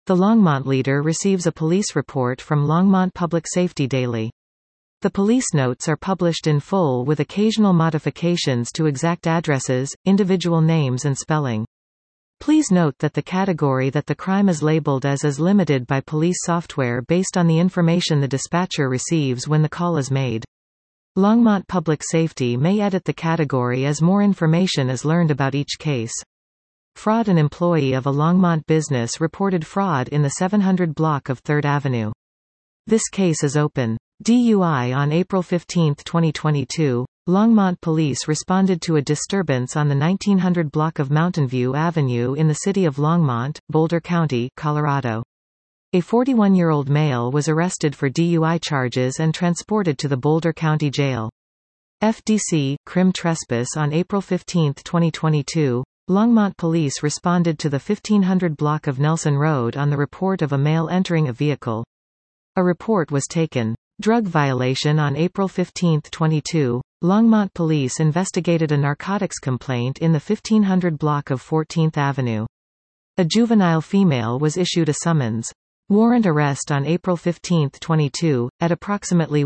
The Longmont Leader receives a police report from Longmont Public Safety Daily. The police notes are published in full with occasional modifications to exact addresses, individual names and spelling. Please note that the category that the crime is labeled as is limited by police software based on the information the dispatcher receives when the call is made. Longmont Public Safety may edit the category as more information is learned about each case. Fraud. An employee of a Longmont business reported fraud in the 700 block of 3rd Avenue. This case is open. DUI. On April 15, 2022, Longmont police responded to a disturbance on the 1900 block of Mountain View Avenue in the city of Longmont, Boulder County, Colorado. A 41-year-old male was arrested for DUI charges and transported to the Boulder County Jail. FDC, Crim trespass. On April 15, 2022, Longmont police responded to the 1500 block of Nelson Road on the report of a male entering a vehicle. A report was taken. Drug violation. On April 15, 22, Longmont police investigated a narcotics complaint in the 1500 block of 14th Avenue. A juvenile female was issued a summons. Warrant arrest. On April 15, 22, at approximately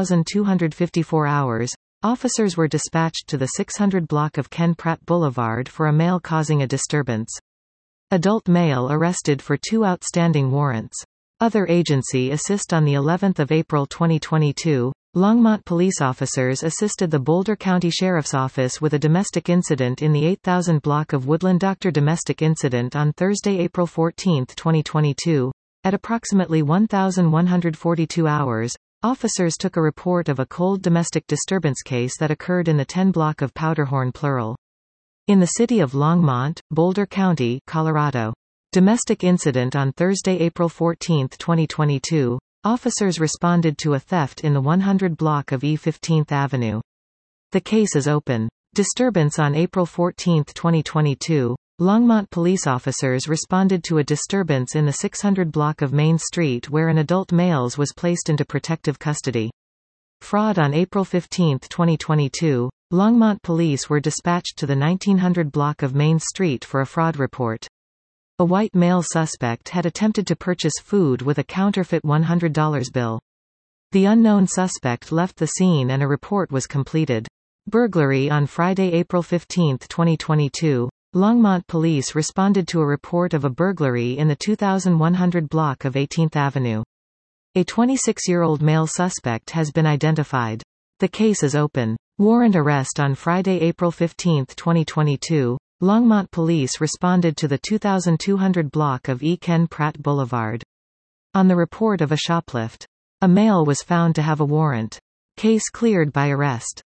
1254 hours, officers were dispatched to the 600 block of Ken Pratt Boulevard for a male causing a disturbance. Adult male arrested for 2 outstanding warrants. Other agency assist. On the 11th of April 2022, Longmont police officers assisted the Boulder County Sheriff's Office with a domestic incident in the 8000 block of Woodland. Doctor. Domestic incident on Thursday, April 14, 2022. At approximately 1142 hours, officers took a report of a cold domestic disturbance case that occurred in the 10 block of Powderhorn Plural. In the city of Longmont, Boulder County, Colorado. Domestic incident on Thursday, April 14, 2022. Officers responded to a theft in the 100 block of E 15th Avenue. The case is open. Disturbance. On April 14, 2022. Longmont police officers responded to a disturbance in the 600 block of Main Street where an adult male was placed into protective custody. Fraud. On April 15, 2022. Longmont police were dispatched to the 1900 block of Main Street for a fraud report. A white male suspect had attempted to purchase food with a counterfeit $100 bill. The unknown suspect left the scene and a report was completed. Burglary. On Friday, April 15, 2022, Longmont police responded to a report of a burglary in the 2100 block of 18th Avenue. A 26-year-old male suspect has been identified. The case is open. Warrant arrest. On Friday, April 15, 2022, Longmont police responded to the 2200 block of E. Ken Pratt Boulevard. On the report of a shoplift, a male was found to have a warrant. Case cleared by arrest.